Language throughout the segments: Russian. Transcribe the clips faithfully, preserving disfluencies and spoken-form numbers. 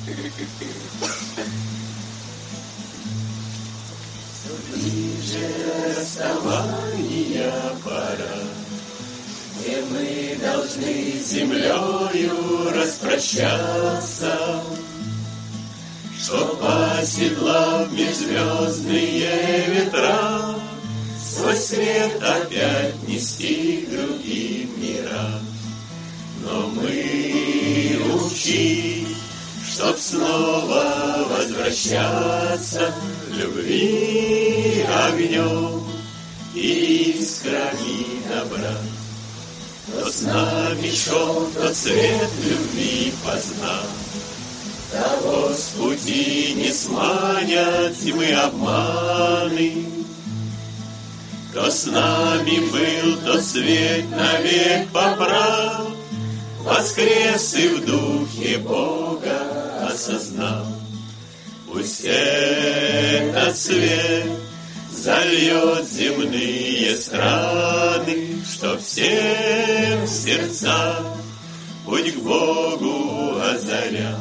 Ближе расставания пора, где мы должны с землею распрощаться, чтоб, оседлав межзвездные ветра, свой свет опять нести к другим мирам. Но мы учи, чтоб снова возвращаться любви огнем и искрами добра. Кто с нами шел, тот свет любви познал, того с пути не сманят тьмы обманы. Кто с нами был, тот свет навек поправ, воскрес и в духе Бога осознал. Пусть этот свет зальет земные страны, чтоб всем сердца путь к Богу озарял.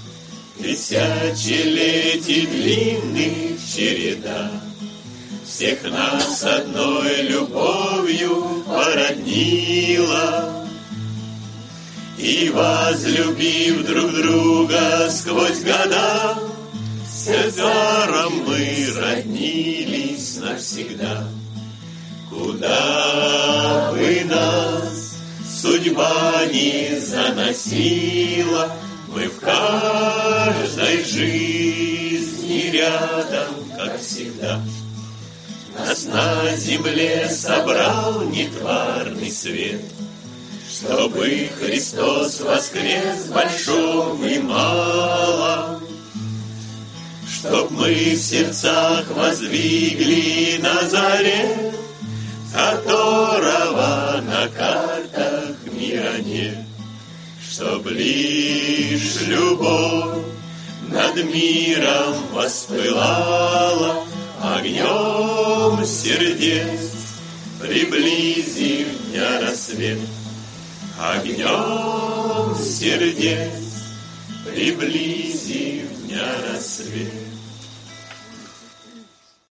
Тысячелетий длинных череда всех нас одной любовью породнила, и, возлюбив друг друга сквозь года, сердцем мы роднились навсегда. Куда бы нас судьба не заносила, мы в каждой жизни рядом, как всегда. Нас на земле собрал нетварный свет, чтобы Христос воскрес в большом и малом, чтоб мы в сердцах воздвигли Назарет, которого на картах мира нет, чтоб лишь любовь над миром воспылала огнем сердец, приблизив дня рассвет. Огнем сердец, приблизив дня рассвет.